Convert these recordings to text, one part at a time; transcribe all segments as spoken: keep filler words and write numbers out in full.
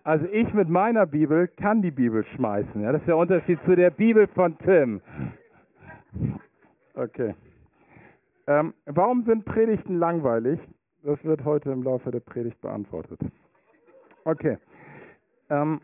Also ich mit meiner Bibel kann die Bibel schmeißen. Ja? Das ist der Unterschied zu der Bibel von Tim. Okay. Ähm, warum sind Predigten langweilig? Das wird heute im Laufe der Predigt beantwortet. Okay. Ähm,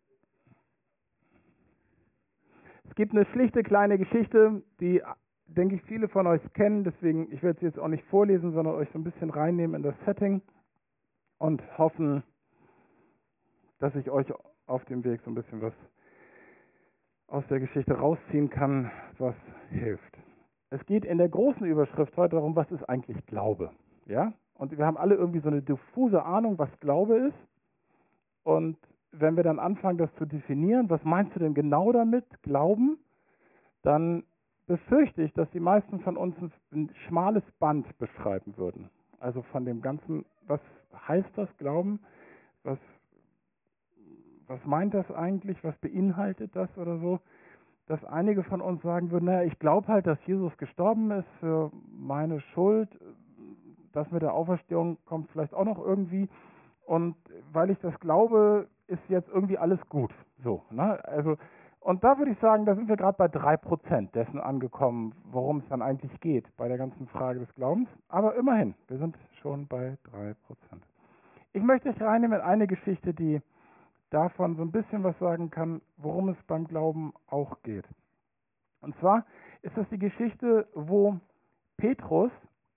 es gibt eine schlichte kleine Geschichte, die, denke ich, viele von euch kennen. Deswegen, ich werde sie jetzt auch nicht vorlesen, sondern euch so ein bisschen reinnehmen in das Setting und hoffen, dass ich euch auf dem Weg so ein bisschen was aus der Geschichte rausziehen kann, was hilft. Es geht in der großen Überschrift heute darum, was ist eigentlich Glaube? Ja? Und wir haben alle irgendwie so eine diffuse Ahnung, was Glaube ist. Und wenn wir dann anfangen, das zu definieren, was meinst du denn genau damit, Glauben, dann befürchte ich, dass die meisten von uns ein schmales Band beschreiben würden. Also von dem Ganzen, was heißt das Glauben? Was, was meint das eigentlich? Was beinhaltet das oder so? Dass einige von uns sagen würden, naja, ich glaube halt, dass Jesus gestorben ist für meine Schuld. Das mit der Auferstehung kommt vielleicht auch noch irgendwie. Und weil ich das glaube, ist jetzt irgendwie alles gut. So, ne? Also, und da würde ich sagen, da sind wir gerade bei drei Prozent dessen angekommen, worum es dann eigentlich geht bei der ganzen Frage des Glaubens. Aber immerhin, wir sind schon bei drei Prozent. Ich möchte euch reinnehmen in eine Geschichte, die davon so ein bisschen was sagen kann, worum es beim Glauben auch geht. Und zwar ist das die Geschichte, wo Petrus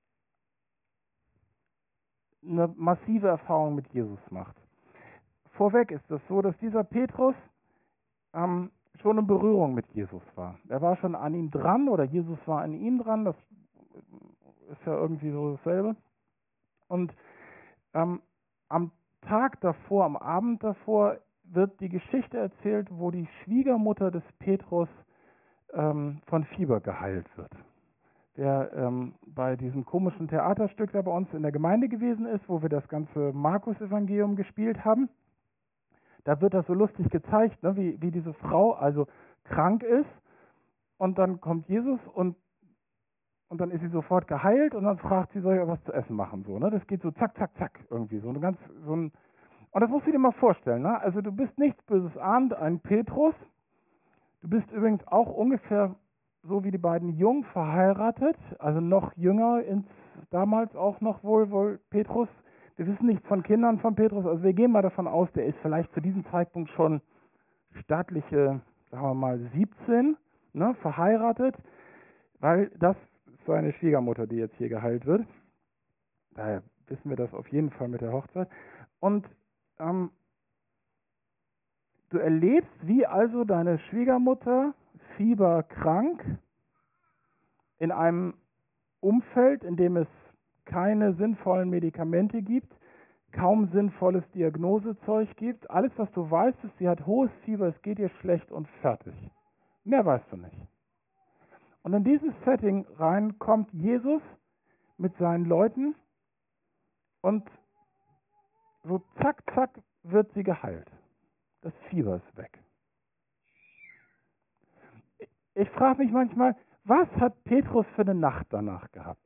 eine massive Erfahrung mit Jesus macht. Vorweg ist es so, dass dieser Petrus ähm, schon in Berührung mit Jesus war. Er war schon an ihm dran oder Jesus war an ihm dran, das ist ja irgendwie so dasselbe. Und ähm, am Tag davor, am Abend davor, wird die Geschichte erzählt, wo die Schwiegermutter des Petrus ähm, von Fieber geheilt wird. Der ähm, bei diesem komischen Theaterstück da bei uns in der Gemeinde gewesen ist, wo wir das ganze Markus-Evangelium gespielt haben. Da wird das so lustig gezeigt, ne, wie, wie diese Frau also krank ist und dann kommt Jesus und, und dann ist sie sofort geheilt und dann fragt sie, soll ich was zu essen machen? So, ne? Das geht so zack, zack, zack irgendwie. So eine ganz, so ein, und das musst du dir mal vorstellen. Ne? Also du bist nichts Böses ahnt, ein Petrus. Du bist übrigens auch ungefähr so wie die beiden jung verheiratet, also noch jünger, ins, damals auch noch wohl, wohl Petrus. Wir wissen nichts von Kindern von Petrus, also wir gehen mal davon aus, der ist vielleicht zu diesem Zeitpunkt schon stattliche, sagen wir mal, siebzehn, ne, verheiratet, weil das ist seine Schwiegermutter, die jetzt hier geheilt wird. Daher wissen wir das auf jeden Fall mit der Hochzeit. Und ähm, du erlebst, wie also deine Schwiegermutter fieberkrank in einem Umfeld, in dem es keine sinnvollen Medikamente gibt, kaum sinnvolles Diagnosezeug gibt. Alles, was du weißt, ist, sie hat hohes Fieber, es geht ihr schlecht und fertig. Mehr weißt du nicht. Und in dieses Setting rein kommt Jesus mit seinen Leuten und so zack, zack wird sie geheilt. Das Fieber ist weg. Ich frage mich manchmal, was hat Petrus für eine Nacht danach gehabt?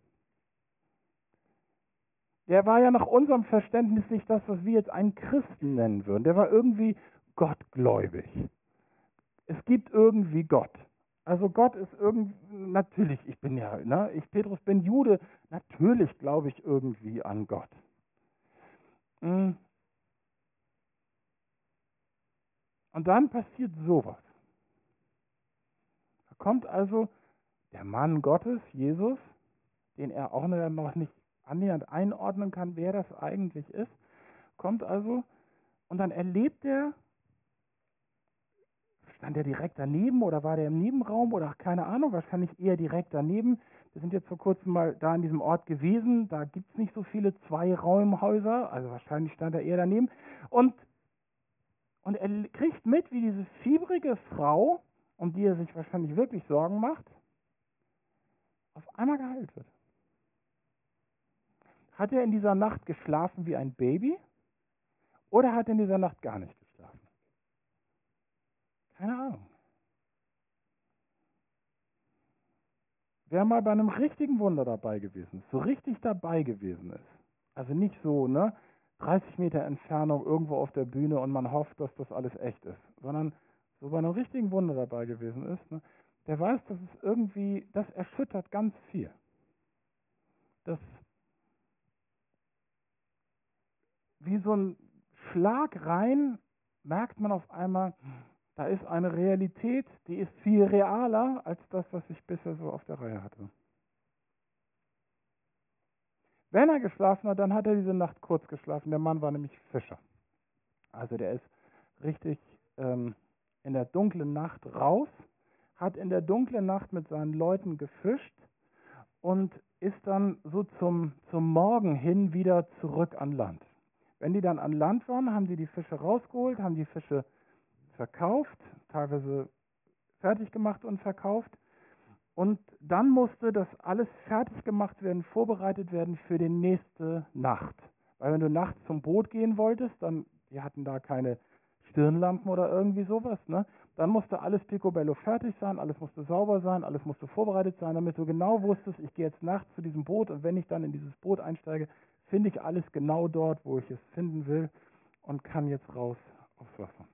Der war ja nach unserem Verständnis nicht das, was wir jetzt einen Christen nennen würden. Der war irgendwie gottgläubig. Es gibt irgendwie Gott. Also Gott ist irgendwie, natürlich, ich bin ja, ne, ich Petrus bin Jude, natürlich glaube ich irgendwie an Gott. Und dann passiert sowas. Da kommt also der Mann Gottes, Jesus, den er auch noch nicht annähernd einordnen kann, wer das eigentlich ist, kommt also und dann erlebt er, stand er direkt daneben oder war der im Nebenraum oder keine Ahnung, wahrscheinlich eher direkt daneben. Wir sind jetzt vor kurzem mal da in diesem Ort gewesen, da gibt es nicht so viele Zwei-Raumhäuser, also wahrscheinlich stand er eher daneben. Und, und er kriegt mit, wie diese fiebrige Frau, um die er sich wahrscheinlich wirklich Sorgen macht, auf einmal geheilt wird. Hat er in dieser Nacht geschlafen wie ein Baby oder hat er in dieser Nacht gar nicht geschlafen? Keine Ahnung. Wer mal bei einem richtigen Wunder dabei gewesen ist, so richtig dabei gewesen ist, also nicht so, ne, dreißig Meter Entfernung irgendwo auf der Bühne und man hofft, dass das alles echt ist, sondern so bei einem richtigen Wunder dabei gewesen ist, ne, der weiß, dass es irgendwie, das erschüttert ganz viel. Das wie so ein Schlag rein, merkt man auf einmal, da ist eine Realität, die ist viel realer als das, was ich bisher so auf der Reihe hatte. Wenn er geschlafen hat, dann hat er diese Nacht kurz geschlafen. Der Mann war nämlich Fischer. Also der ist richtig ähm, in der dunklen Nacht raus, hat in der dunklen Nacht mit seinen Leuten gefischt und ist dann so zum, zum Morgen hin wieder zurück an Land. Wenn die dann an Land waren, haben sie die Fische rausgeholt, haben die Fische verkauft, teilweise fertig gemacht und verkauft. Und dann musste das alles fertig gemacht werden, vorbereitet werden für die nächste Nacht. Weil wenn du nachts zum Boot gehen wolltest, dann, die hatten da keine Stirnlampen oder irgendwie sowas, ne? Dann musste alles picobello fertig sein, alles musste sauber sein, alles musste vorbereitet sein, damit du genau wusstest, ich gehe jetzt nachts zu diesem Boot und wenn ich dann in dieses Boot einsteige, finde ich alles genau dort, wo ich es finden will und kann jetzt raus aufs Wasser.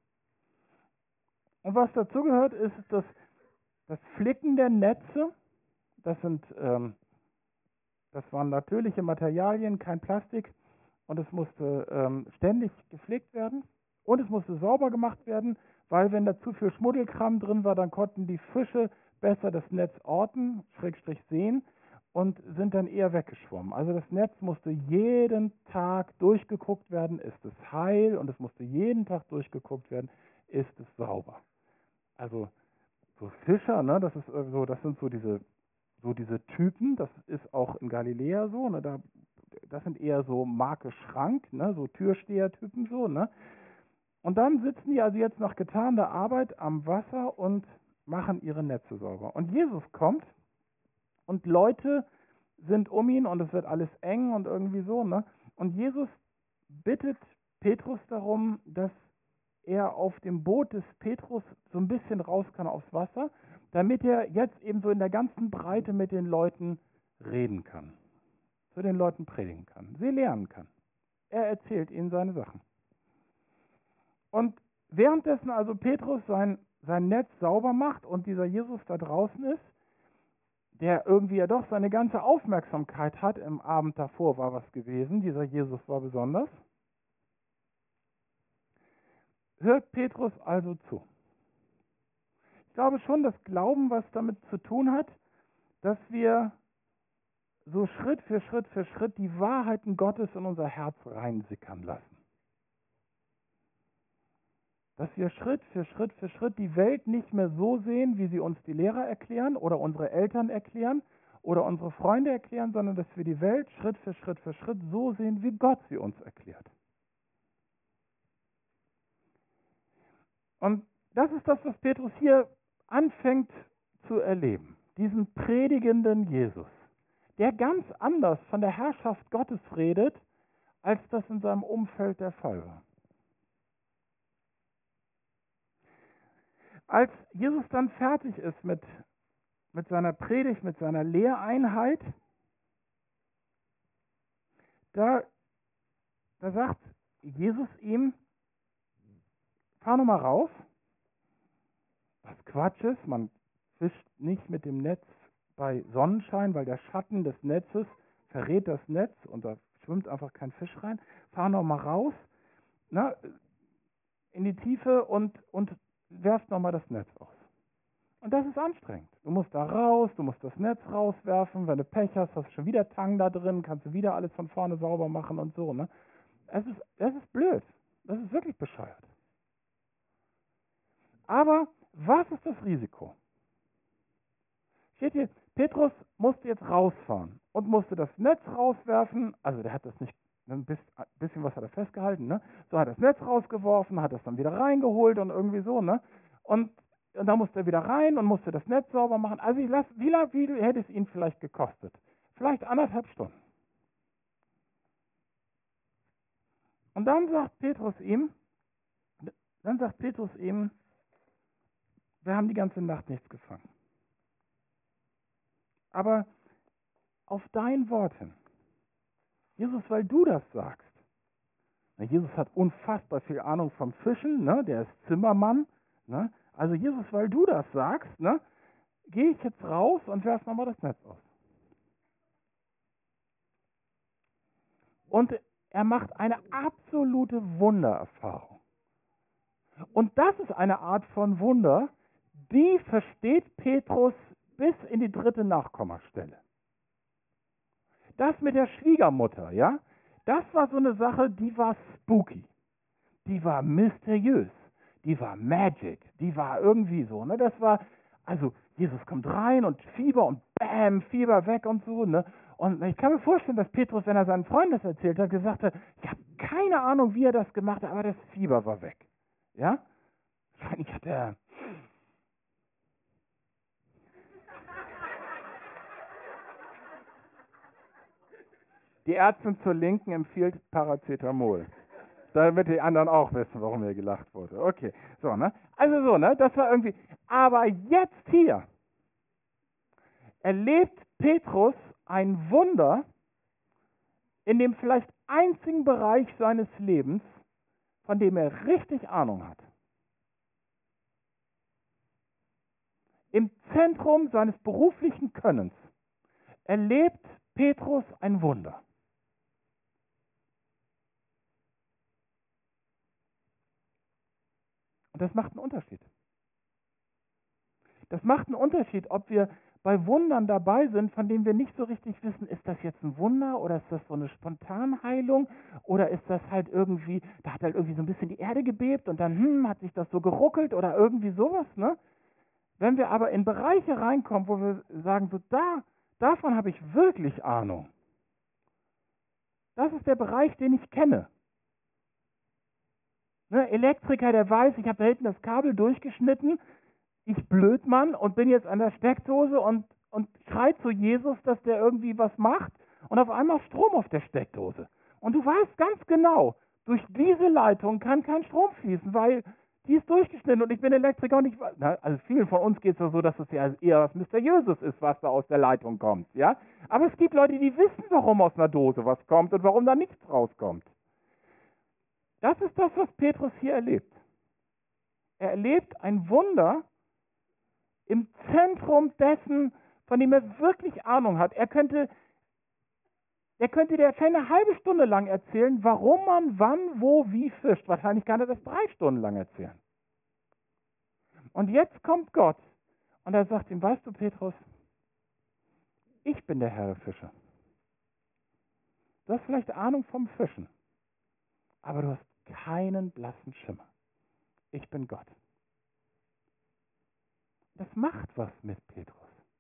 Und was dazugehört, ist das, das Flicken der Netze. Das sind, ähm, das waren natürliche Materialien, kein Plastik. Und es musste ähm, ständig gepflegt werden. Und es musste sauber gemacht werden, weil wenn da zu viel Schmuddelkram drin war, dann konnten die Fische besser das Netz orten, Schrägstrich sehen, und sind dann eher weggeschwommen. Also das Netz musste jeden Tag durchgeguckt werden, ist es heil, und es musste jeden Tag durchgeguckt werden, ist es sauber. Also so Fischer, ne, das ist so, das sind so diese, so diese Typen, das ist auch in Galiläa so, ne, da, das sind eher so Marke Schrank, ne, so Türsteher-Typen so, ne. Und dann sitzen die also jetzt nach getaner Arbeit am Wasser und machen ihre Netze sauber. Und Jesus kommt und Leute sind um ihn und es wird alles eng und irgendwie so, ne. Und Jesus bittet Petrus darum, dass er auf dem Boot des Petrus so ein bisschen raus kann aufs Wasser, damit er jetzt eben so in der ganzen Breite mit den Leuten reden kann, zu den Leuten predigen kann, sie lernen kann. Er erzählt ihnen seine Sachen. Und währenddessen also Petrus sein, sein Netz sauber macht und dieser Jesus da draußen ist, der irgendwie ja doch seine ganze Aufmerksamkeit hat, im Abend davor war was gewesen, dieser Jesus war besonders, hört Petrus also zu. Ich glaube schon, dass Glauben was damit zu tun hat, dass wir so Schritt für Schritt für Schritt die Wahrheiten Gottes in unser Herz reinsickern lassen. Dass wir Schritt für Schritt für Schritt die Welt nicht mehr so sehen, wie sie uns die Lehrer erklären oder unsere Eltern erklären oder unsere Freunde erklären, sondern dass wir die Welt Schritt für Schritt für Schritt so sehen, wie Gott sie uns erklärt. Und das ist das, was Petrus hier anfängt zu erleben. Diesen predigenden Jesus, der ganz anders von der Herrschaft Gottes redet, als das in seinem Umfeld der Fall war. Als Jesus dann fertig ist mit, mit seiner Predigt, mit seiner Lehreinheit, da, da sagt Jesus ihm, fahr noch mal raus, was Quatsch ist, man fischt nicht mit dem Netz bei Sonnenschein, weil der Schatten des Netzes verrät das Netz und da schwimmt einfach kein Fisch rein. Fahr noch mal raus, na, in die Tiefe und, und werft noch mal das Netz aus. Und das ist anstrengend. Du musst da raus, du musst das Netz rauswerfen. Wenn du Pech hast, hast du schon wieder Tang da drin, kannst du wieder alles von vorne sauber machen und so. Ne? Es ist, es ist blöd. Das ist wirklich bescheuert. Aber was ist das Risiko? Steht hier, Petrus musste jetzt rausfahren und musste das Netz rauswerfen. Also der hat das nicht, ein bisschen was hat er festgehalten, ne? So hat er das Netz rausgeworfen, hat das dann wieder reingeholt und irgendwie so, ne? Und, und dann musste er wieder rein und musste das Netz sauber machen. Also ich lass, wie lange wie hätte es ihn vielleicht gekostet? Vielleicht anderthalb Stunden. Und dann sagt Petrus ihm, dann sagt Petrus ihm, wir haben die ganze Nacht nichts gefangen. Aber auf dein Wort hin, Jesus, weil du das sagst, Na, Jesus hat unfassbar viel Ahnung vom Fischen, ne? Der ist Zimmermann. Ne? Also Jesus, weil du das sagst, ne, gehe ich jetzt raus und werfe nochmal das Netz aus. Und er macht eine absolute Wundererfahrung. Und das ist eine Art von Wunder, die versteht Petrus bis in die dritte Nachkommastelle. Das mit der Schwiegermutter, ja, das war so eine Sache, die war spooky, die war mysteriös, die war magic, die war irgendwie so, ne, das war, also Jesus kommt rein und Fieber und bam, Fieber weg und so, ne, und ich kann mir vorstellen, dass Petrus, wenn er seinen Freunden das erzählt hat, gesagt hat, ich habe keine Ahnung, wie er das gemacht hat, aber das Fieber war weg, ja, wahrscheinlich hat er die Ärztin zur Linken empfiehlt Paracetamol. Damit die anderen auch wissen, warum hier gelacht wurde. Okay, so, ne? Also so, ne? Das war irgendwie. Aber jetzt hier erlebt Petrus ein Wunder in dem vielleicht einzigen Bereich seines Lebens, von dem er richtig Ahnung hat. Im Zentrum seines beruflichen Könnens erlebt Petrus ein Wunder. Und das macht einen Unterschied. Das macht einen Unterschied, ob wir bei Wundern dabei sind, von denen wir nicht so richtig wissen, ist das jetzt ein Wunder oder ist das so eine Spontanheilung oder ist das halt irgendwie, da hat halt irgendwie so ein bisschen die Erde gebebt und dann hm, hat sich das so geruckelt oder irgendwie sowas, ne? Wenn wir aber in Bereiche reinkommen, wo wir sagen, so da, davon habe ich wirklich Ahnung. Das ist der Bereich, den ich kenne. Ne, Elektriker, der weiß, ich habe da hinten das Kabel durchgeschnitten, ich Blödmann und bin jetzt an der Steckdose und, und schrei zu Jesus, dass der irgendwie was macht und auf einmal Strom auf der Steckdose. Und du weißt ganz genau, durch diese Leitung kann kein Strom fließen, weil die ist durchgeschnitten und ich bin Elektriker und ich weiß, na, also vielen von uns geht es ja so, dass es ja eher was Mysteriöses ist, was da aus der Leitung kommt, ja. Aber es gibt Leute, die wissen, warum aus einer Dose was kommt und warum da nichts rauskommt. Das ist das, was Petrus hier erlebt. Er erlebt ein Wunder im Zentrum dessen, von dem er wirklich Ahnung hat. Er könnte, er könnte dir eine halbe Stunde lang erzählen, warum man wann, wo, wie fischt. Wahrscheinlich kann er das drei Stunden lang erzählen. Und jetzt kommt Gott und er sagt ihm, weißt du, Petrus, ich bin der Herr der Fische. Du hast vielleicht Ahnung vom Fischen, aber du hast keinen blassen Schimmer. Ich bin Gott. Das macht was mit Petrus.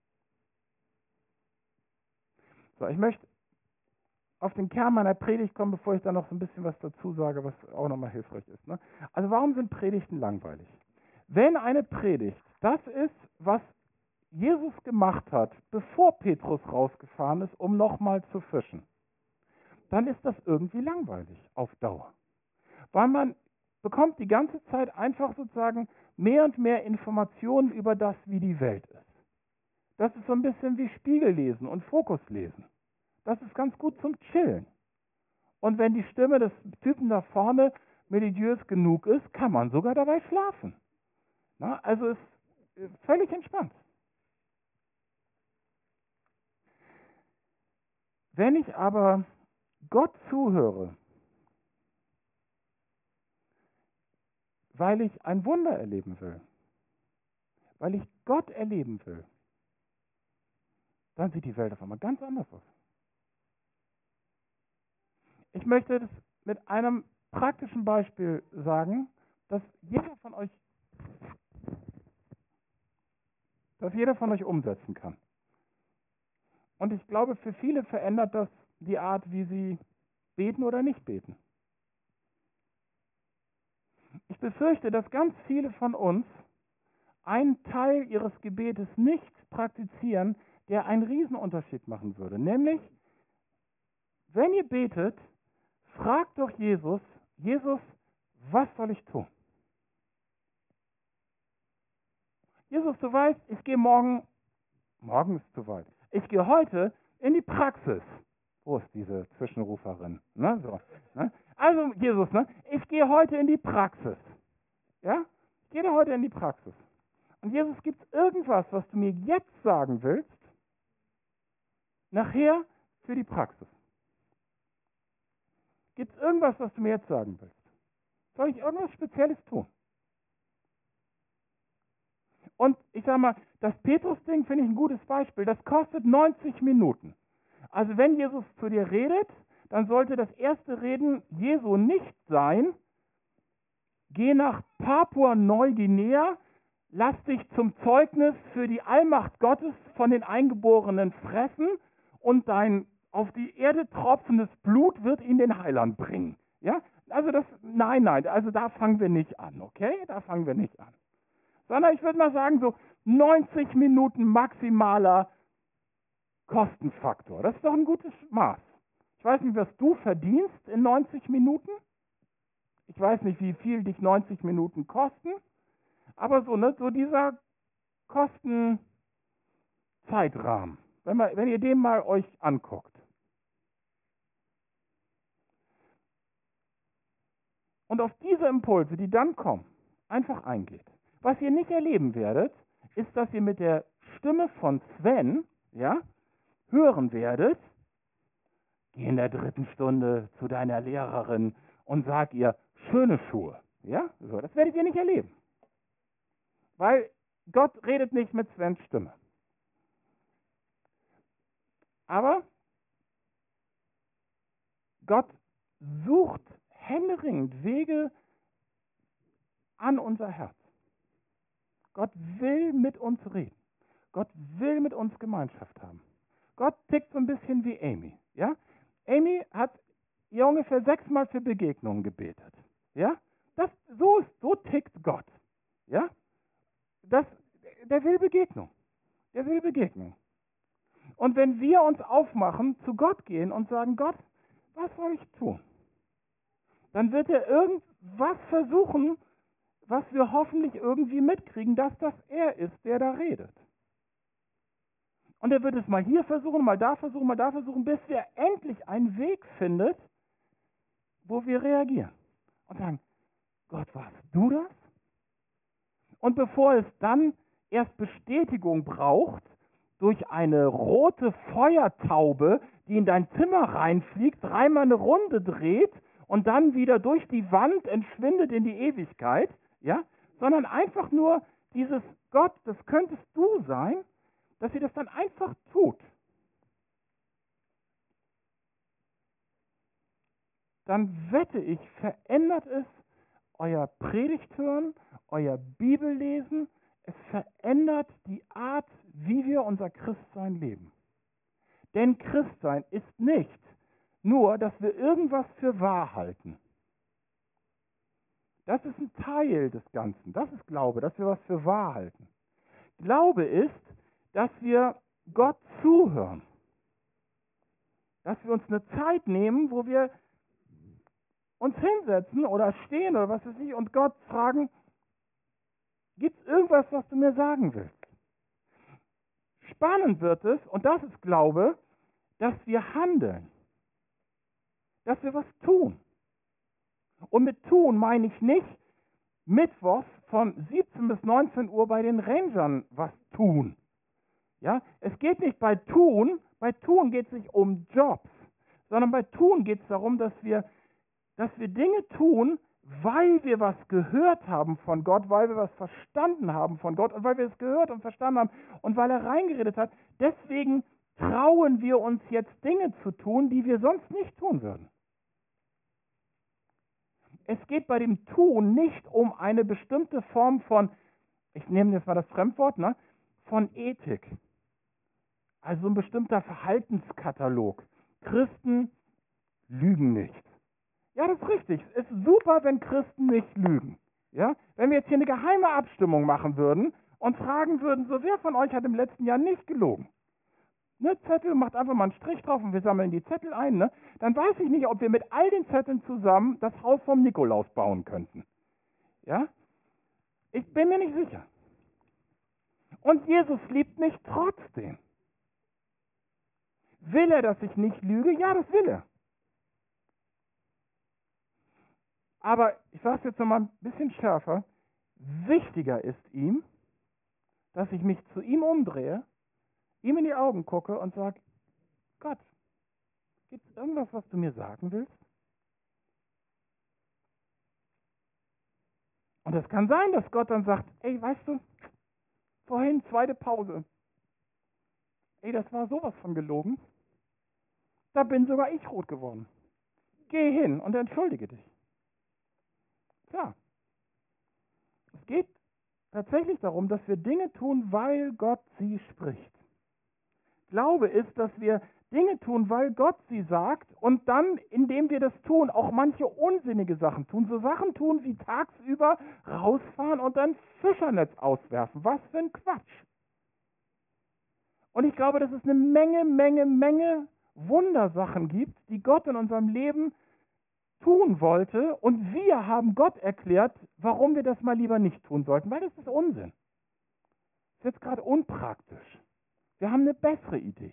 So, ich möchte auf den Kern meiner Predigt kommen, bevor ich dann noch so ein bisschen was dazu sage, was auch nochmal hilfreich ist. Ne? Also warum sind Predigten langweilig? Wenn eine Predigt das ist, was Jesus gemacht hat, bevor Petrus rausgefahren ist, um nochmal zu fischen, dann ist das irgendwie langweilig auf Dauer. Weil man bekommt die ganze Zeit einfach sozusagen mehr und mehr Informationen über das, wie die Welt ist. Das ist so ein bisschen wie Spiegellesen und Fokuslesen. Das ist ganz gut zum Chillen. Und wenn die Stimme des Typen da vorne melodiös genug ist, kann man sogar dabei schlafen. Na, also ist völlig entspannt. Wenn ich aber Gott zuhöre, weil ich ein Wunder erleben will, weil ich Gott erleben will, dann sieht die Welt auf einmal ganz anders aus. Ich möchte das mit einem praktischen Beispiel sagen, dass jeder von euch, dass jeder von euch umsetzen kann. Und ich glaube, für viele verändert das die Art, wie sie beten oder nicht beten. Ich befürchte, dass ganz viele von uns einen Teil ihres Gebetes nicht praktizieren, der einen Riesenunterschied machen würde. Nämlich, wenn ihr betet, fragt doch Jesus, Jesus, was soll ich tun? Jesus, du weißt, ich gehe morgen, morgen ist zu weit, ich gehe heute in die Praxis. Wo ist diese Zwischenruferin? Ne, so, ne? Also, Jesus, ne? Ich gehe heute in die Praxis. Ja? Ich gehe heute in die Praxis. Und Jesus, gibt es irgendwas, was du mir jetzt sagen willst, nachher für die Praxis? Gibt es irgendwas, was du mir jetzt sagen willst? Soll ich irgendwas Spezielles tun? Und ich sage mal, das Petrus-Ding finde ich ein gutes Beispiel. Das kostet neunzig Minuten. Also wenn Jesus zu dir redet, dann sollte das erste Reden Jesu nicht sein, geh nach Papua-Neuguinea, lass dich zum Zeugnis für die Allmacht Gottes von den Eingeborenen fressen und dein auf die Erde tropfendes Blut wird ihn den Heiland bringen. Ja? Also das, nein, nein, also da fangen wir nicht an, okay? Da fangen wir nicht an. Sondern ich würde mal sagen, so neunzig Minuten maximaler Kostenfaktor. Das ist doch ein gutes Maß. Ich weiß nicht, was du verdienst in neunzig Minuten. Ich weiß nicht, wie viel dich neunzig Minuten kosten. Aber so, ne, so dieser Kostenzeitrahmen, wenn, man, wenn ihr den mal euch anguckt. Und auf diese Impulse, die dann kommen, einfach eingeht. Was ihr nicht erleben werdet, ist, dass ihr mit der Stimme von Sven, ja, hören werdet, geh in der dritten Stunde zu deiner Lehrerin und sag ihr, schöne Schuhe. Ja, so, das werdet ihr nicht erleben. Weil Gott redet nicht mit Svens Stimme. Aber Gott sucht händeringend Wege an unser Herz. Gott will mit uns reden. Gott will mit uns Gemeinschaft haben. Gott tickt so ein bisschen wie Amy. Ja? Amy hat ja ungefähr sechsmal für Begegnungen gebetet. Ja? Das, so, so tickt Gott. Ja? Das, der will Begegnung. Der will Begegnung. Und wenn wir uns aufmachen, zu Gott gehen und sagen, Gott, was soll ich tun? Dann wird er irgendwas versuchen, was wir hoffentlich irgendwie mitkriegen, dass das er ist, der da redet. Und er wird es mal hier versuchen, mal da versuchen, mal da versuchen, bis wir endlich einen Weg findet, wo wir reagieren. Und sagen, Gott, warst du das? Und bevor es dann erst Bestätigung braucht, durch eine rote Feuertaube, die in dein Zimmer reinfliegt, dreimal eine Runde dreht und dann wieder durch die Wand entschwindet in die Ewigkeit, ja, sondern einfach nur dieses Gott, das könntest du sein, dass ihr das dann einfach tut. Dann wette ich, verändert es euer Predigthören, euer Bibellesen, es verändert die Art, wie wir unser Christsein leben. Denn Christsein ist nicht nur, dass wir irgendwas für wahr halten. Das ist ein Teil des Ganzen. Das ist Glaube, dass wir was für wahr halten. Glaube ist, dass wir Gott zuhören. Dass wir uns eine Zeit nehmen, wo wir uns hinsetzen oder stehen oder was weiß ich und Gott fragen, gibt es irgendwas, was du mir sagen willst? Spannend wird es, und das ist Glaube, dass wir handeln. Dass wir was tun. Und mit tun meine ich nicht mittwochs von siebzehn bis neunzehn Uhr bei den Rangern was tun. Ja, es geht nicht bei tun, bei tun geht es nicht um Jobs, sondern bei tun geht es darum, dass wir, dass wir Dinge tun, weil wir was gehört haben von Gott, weil wir was verstanden haben von Gott und weil wir es gehört und verstanden haben und weil er reingeredet hat. Deswegen trauen wir uns jetzt Dinge zu tun, die wir sonst nicht tun würden. Es geht bei dem Tun nicht um eine bestimmte Form von, ich nehme jetzt mal das Fremdwort, ne, von Ethik. Also ein bestimmter Verhaltenskatalog. Christen lügen nicht. Ja, das ist richtig. Es ist super, wenn Christen nicht lügen. Ja? Wenn wir jetzt hier eine geheime Abstimmung machen würden und fragen würden, so wer von euch hat im letzten Jahr nicht gelogen? Ne, Zettel, macht einfach mal einen Strich drauf und wir sammeln die Zettel ein. Ne? Dann weiß ich nicht, ob wir mit all den Zetteln zusammen das Haus vom Nikolaus bauen könnten. Ja? Ich bin mir nicht sicher. Und Jesus liebt mich trotzdem. Will er, dass ich nicht lüge? Ja, das will er. Aber ich sage es jetzt nochmal ein bisschen schärfer. Wichtiger ist ihm, dass ich mich zu ihm umdrehe, ihm in die Augen gucke und sage, Gott, gibt es irgendwas, was du mir sagen willst? Und es kann sein, dass Gott dann sagt, ey, weißt du, vorhin zweite Pause. Ey, das war sowas von gelogen. Da bin sogar ich rot geworden. Geh hin und entschuldige dich. Klar. Es geht tatsächlich darum, dass wir Dinge tun, weil Gott sie spricht. Glaube ist, dass wir Dinge tun, weil Gott sie sagt und dann, indem wir das tun, auch manche unsinnige Sachen tun. So Sachen tun wie tagsüber rausfahren und dann Fischernetz auswerfen. Was für ein Quatsch. Und ich glaube, dass es eine Menge, Menge, Menge Wundersachen gibt, die Gott in unserem Leben tun wollte und wir haben Gott erklärt, warum wir das mal lieber nicht tun sollten, weil das ist Unsinn. Das ist jetzt gerade unpraktisch. Wir haben eine bessere Idee.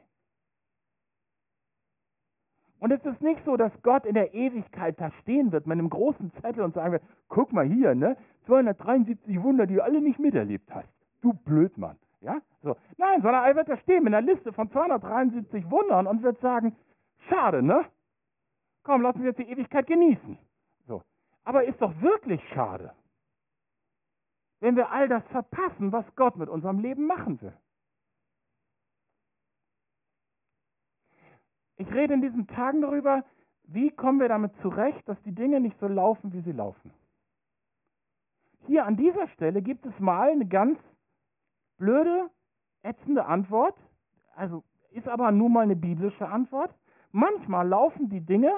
Und es ist nicht so, dass Gott in der Ewigkeit da stehen wird mit einem großen Zettel und sagen wird, guck mal hier, ne, zweihundertdreiundsiebzig Wunder, die du alle nicht miterlebt hast. Du Blödmann. Ja? So. Nein, sondern er wird da stehen mit einer Liste von zweihundertdreiundsiebzig Wundern und wird sagen, schade, ne? Komm, lass uns jetzt die Ewigkeit genießen. So. Aber ist doch wirklich schade, wenn wir all das verpassen, was Gott mit unserem Leben machen will. Ich rede in diesen Tagen darüber, wie kommen wir damit zurecht, dass die Dinge nicht so laufen, wie sie laufen. Hier an dieser Stelle gibt es mal eine ganz blöde, ätzende Antwort, also ist aber nun mal eine biblische Antwort. Manchmal laufen die Dinge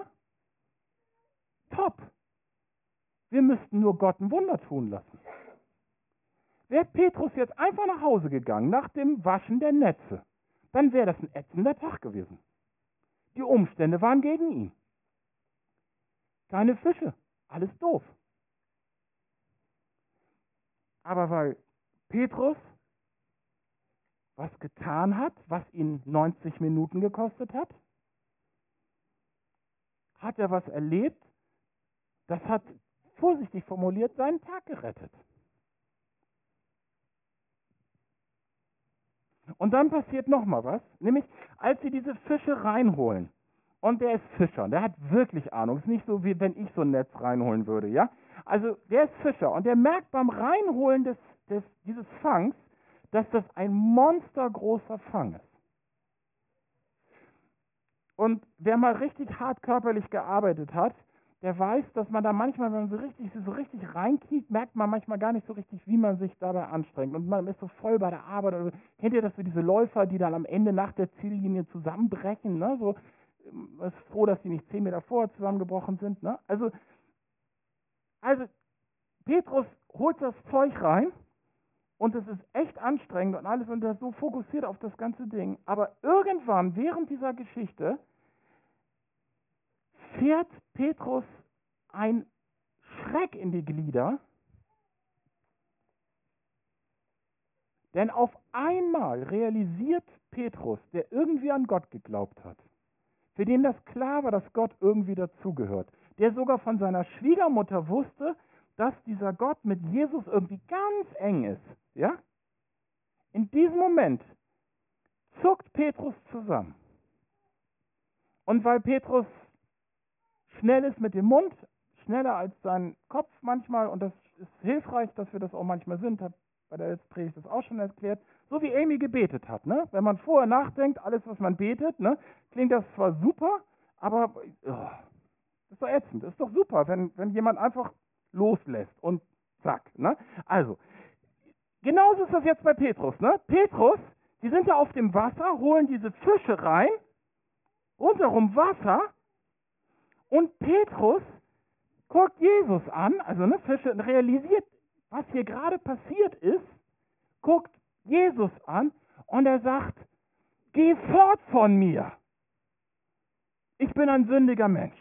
top. Wir müssten nur Gott ein Wunder tun lassen. Wäre Petrus jetzt einfach nach Hause gegangen, nach dem Waschen der Netze, dann wäre das ein ätzender Tag gewesen. Die Umstände waren gegen ihn. Keine Fische, alles doof. Aber weil Petrus was getan hat, was ihn neunzig Minuten gekostet hat, hat er was erlebt, das hat, vorsichtig formuliert, seinen Tag gerettet. Und dann passiert nochmal was, nämlich als sie diese Fische reinholen, und der ist Fischer, der hat wirklich Ahnung, ist nicht so, wie wenn ich so ein Netz reinholen würde, ja? Also der ist Fischer und der merkt beim Reinholen des, des, dieses Fangs, dass das ein monstergroßer Fang ist. Und wer mal richtig hart körperlich gearbeitet hat, der weiß, dass man da manchmal, wenn man so richtig, so richtig reinkniet, merkt man manchmal gar nicht so richtig, wie man sich dabei anstrengt. Und man ist so voll bei der Arbeit. Also, kennt ihr das für diese Läufer, die dann am Ende nach der Ziellinie zusammenbrechen? Ne? So, man ist froh, dass die nicht zehn Meter vorher zusammengebrochen sind. Ne? Also, also, Petrus holt das Zeug rein und es ist echt anstrengend und alles und er ist so fokussiert auf das ganze Ding. Aber irgendwann während dieser Geschichte fährt Petrus ein Schreck in die Glieder, denn auf einmal realisiert Petrus, der irgendwie an Gott geglaubt hat, für den das klar war, dass Gott irgendwie dazugehört, der sogar von seiner Schwiegermutter wusste, dass dieser Gott mit Jesus irgendwie ganz eng ist, ja? In diesem Moment zuckt Petrus zusammen. Und weil Petrus schnell ist mit dem Mund, schneller als sein Kopf manchmal, und das ist hilfreich, dass wir das auch manchmal sind, hat bei der letzten Predigt das auch schon erklärt, so wie Amy gebetet hat. Ne? Wenn man vorher nachdenkt, alles, was man betet, ne, klingt das zwar super, aber oh, das ist doch ätzend. Das ist doch super, wenn, wenn jemand einfach loslässt und zack. Ne? Also, genauso ist das jetzt bei Petrus. Ne? Petrus, die sind da auf dem Wasser, holen diese Fische rein, rundherum Wasser, und Petrus guckt Jesus an, also ne, Fische, realisiert, was hier gerade passiert ist, guckt Jesus an und er sagt, geh fort von mir. Ich bin ein sündiger Mensch.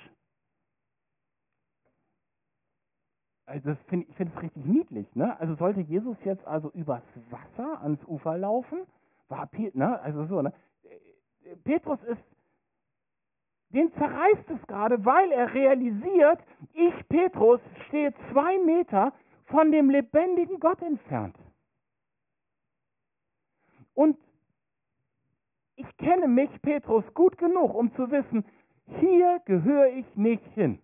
Also das find, ich finde es richtig niedlich. Ne? Also sollte Jesus jetzt also übers Wasser ans Ufer laufen? War Pet, ne? Also so, ne? Petrus ist Den zerreißt es gerade, weil er realisiert, ich, Petrus, stehe zwei Meter von dem lebendigen Gott entfernt. Und ich kenne mich, Petrus, gut genug, um zu wissen, hier gehöre ich nicht hin.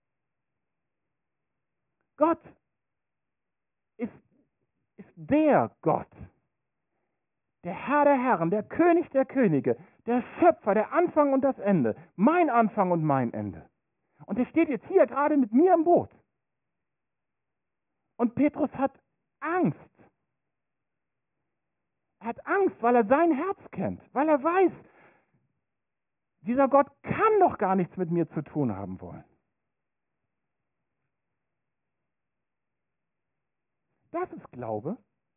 Gott ist, ist der Gott, der Herr der Herren, der König der Könige, der Schöpfer, der Anfang und das Ende, mein Anfang und mein Ende. Und er steht jetzt hier gerade mit mir im Boot. Und Petrus hat Angst. Er hat Angst, weil er sein Herz kennt, weil er weiß, dieser Gott kann doch gar nichts mit mir zu tun haben wollen. Das ist Glaube.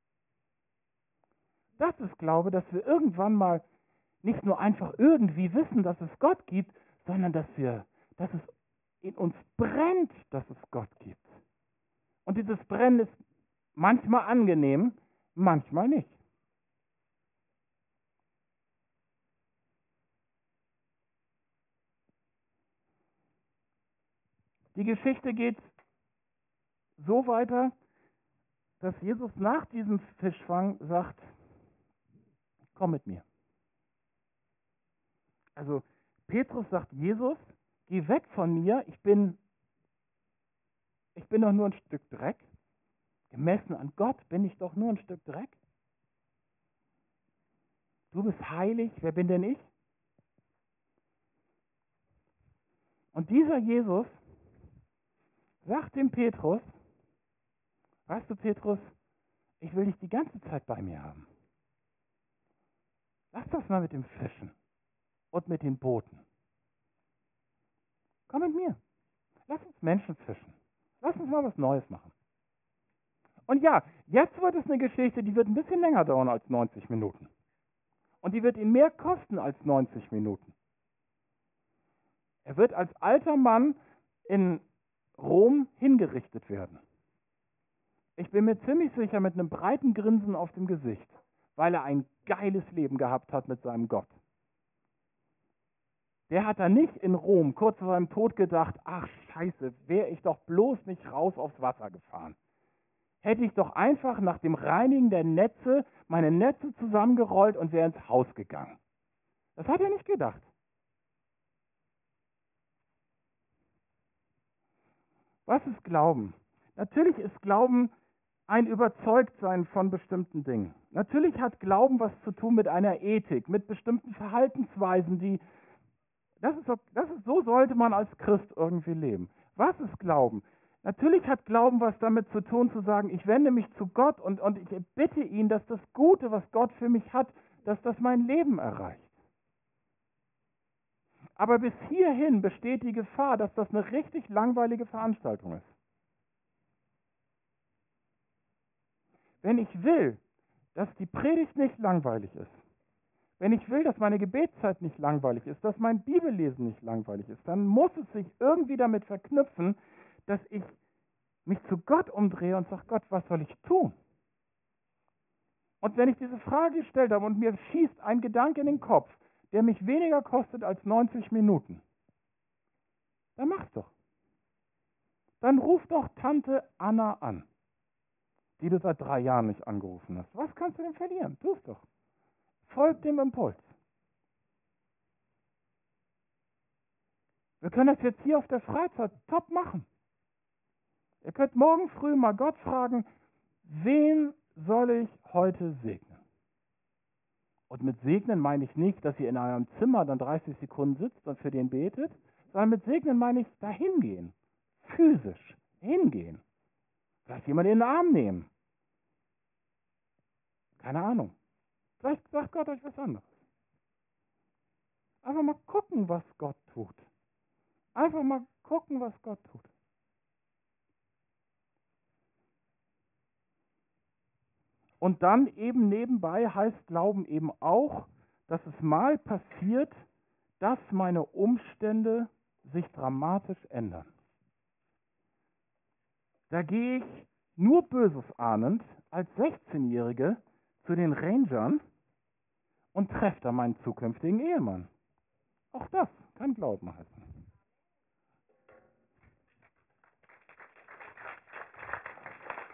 Das ist Glaube, dass wir irgendwann mal nicht nur einfach irgendwie wissen, dass es Gott gibt, sondern dass wir, dass es in uns brennt, dass es Gott gibt. Und dieses Brennen ist manchmal angenehm, manchmal nicht. Die Geschichte geht so weiter, dass Jesus nach diesem Fischfang sagt, komm mit mir. Also Petrus sagt Jesus, geh weg von mir, ich bin, ich bin doch nur ein Stück Dreck. Gemessen an Gott bin ich doch nur ein Stück Dreck. Du bist heilig, wer bin denn ich? Und dieser Jesus sagt dem Petrus, weißt du Petrus, ich will dich die ganze Zeit bei mir haben. Lass das mal mit dem Fischen und mit den Booten. Komm mit mir. Lass uns Menschen fischen. Lass uns mal was Neues machen. Und ja, jetzt wird es eine Geschichte, die wird ein bisschen länger dauern als neunzig Minuten. Und die wird ihn mehr kosten als neunzig Minuten. Er wird als alter Mann in Rom hingerichtet werden. Ich bin mir ziemlich sicher mit einem breiten Grinsen auf dem Gesicht, weil er ein geiles Leben gehabt hat mit seinem Gott. Der hat da nicht in Rom kurz vor seinem Tod gedacht, ach scheiße, wäre ich doch bloß nicht raus aufs Wasser gefahren. Hätte ich doch einfach nach dem Reinigen der Netze meine Netze zusammengerollt und wäre ins Haus gegangen. Das hat er nicht gedacht. Was ist Glauben? Natürlich ist Glauben ein Überzeugtsein von bestimmten Dingen. Natürlich hat Glauben was zu tun mit einer Ethik, mit bestimmten Verhaltensweisen, die, das ist, das ist, so sollte man als Christ irgendwie leben. Was ist Glauben? Natürlich hat Glauben was damit zu tun, zu sagen, ich wende mich zu Gott und, und ich bitte ihn, dass das Gute, was Gott für mich hat, dass das mein Leben erreicht. Aber bis hierhin besteht die Gefahr, dass das eine richtig langweilige Veranstaltung ist. Wenn ich will, dass die Predigt nicht langweilig ist, wenn ich will, dass meine Gebetszeit nicht langweilig ist, dass mein Bibellesen nicht langweilig ist, dann muss es sich irgendwie damit verknüpfen, dass ich mich zu Gott umdrehe und sage, Gott, was soll ich tun? Und wenn ich diese Frage gestellt habe und mir schießt ein Gedanke in den Kopf, der mich weniger kostet als neunzig Minuten, dann mach's doch. Dann ruf doch Tante Anna an, die du seit drei Jahren nicht angerufen hast. Was kannst du denn verlieren? Tu es doch. Folg dem Impuls. Wir können das jetzt hier auf der Freizeit top machen. Ihr könnt morgen früh mal Gott fragen, wen soll ich heute segnen? Und mit segnen meine ich nicht, dass ihr in eurem Zimmer dann dreißig Sekunden sitzt und für den betet, sondern mit segnen meine ich dahin gehen. Physisch hingehen. Vielleicht jemanden in den Arm nehmen. Keine Ahnung. Vielleicht sagt Gott euch was anderes. Einfach mal gucken, was Gott tut. Einfach mal gucken, was Gott tut. Und dann eben nebenbei heißt Glauben eben auch, dass es mal passiert, dass meine Umstände sich dramatisch ändern. Da gehe ich nur Böses ahnend als Auch das kann Glauben heißen.